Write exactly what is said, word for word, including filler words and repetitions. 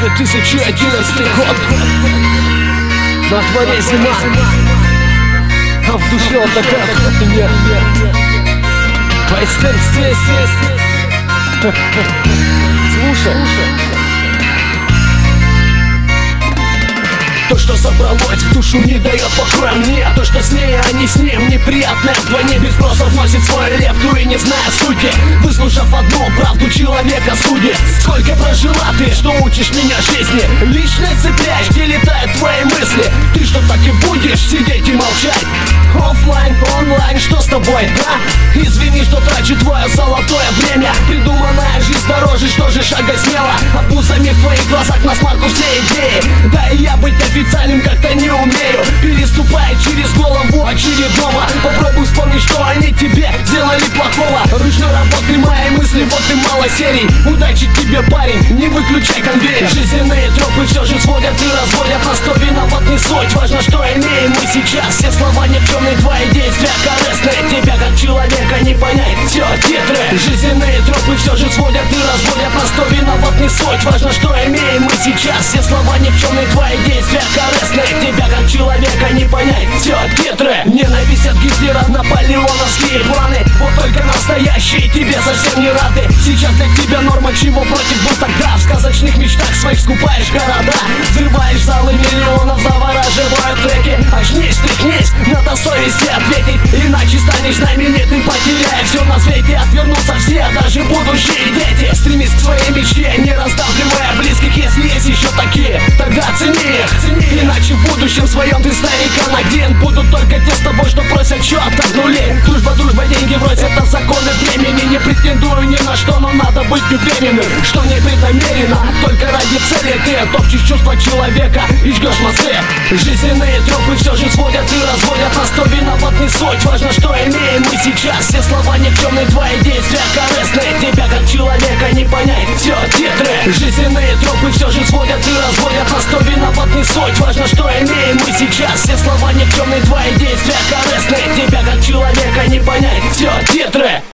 две тысячи одиннадцатый год. На дворе зима, а в душе он такая нет. Вайстер здесь. Слушай. То, что забралось в душу, не дает покоя мне. То, что с ней, а не с ним, неприятное вдвойне. Без спроса вносит свой лепту и не зная сути, выслушав одну правду, человека судит. Сколько прожила ты, что учишь меня жизни? Личность цепляешь, где летают твои мысли. Ты что, так и будешь сидеть и молчать? Оффлайн, онлайн, что с тобой, да? Извини, что трачу твое золотое время. Придуманная жизнь дороже, что же шага смело. Обузами в твоих глазах на смарку все идеи. Да и я быть официальным как-то не умею, переступая через голову очередного. Попробуй вспомнить, что они тебе сделали плохого. Ручной работы мои мысли, вот и мало серий. Удачи тебе, парень, не выключай конвейер. Жизненные тропы все же сводят и разводят. На сто виноват не суть, важно, что имеем мы сейчас. Все слова никчемные, твои действия корыстные. Тебя как человека не понять, все титры. Жизненные тропы все же сводят и разводят. На сто виноват не суть, важно, что имеем мы сейчас. Все слова никчемные, твои действия корыстные. Тебя как человека не понять, все титры. Ненависть от Гитлера, наполеоновские планы. Вот только настоящие тебе совсем не рады. Сейчас для тебя норма, чего против был тогда. В сказочных мечтах своих скупаешь города, взрываешь залы миллионов, завораживают треки. Очнись, тряхнись, надо совести ответить, иначе станешь знаменитым, потеряя все на свете. Отвернутся все, даже будущие дети. Стремись к своей мечте, не раздавливая близких. Если есть еще такие, тогда цени их. Иначе в будущем своем ты старикан один. Будут только те с тобой, что просят счет от нулей. Дружба, дружба, деньги вроде это законы времени. Не претендую ни на что, но надо быть уверенным, что не преднамеренно, только ради цели ты топчешь чувства человека и жгешь мосты. Жизненные тропы все же сводят и разводят. На сто виноват не суть, важно, что имеем мы сейчас. Все слова никчемные, твои действия корыстные. Тебя как человека не понять, все титры. Жизненные тропы все же сводят и разводят. На сто виноват не суть, важно, что имеем мы сейчас. Все слова никчемные, твои действия корыстные. Тебя как человека не понять, все титры.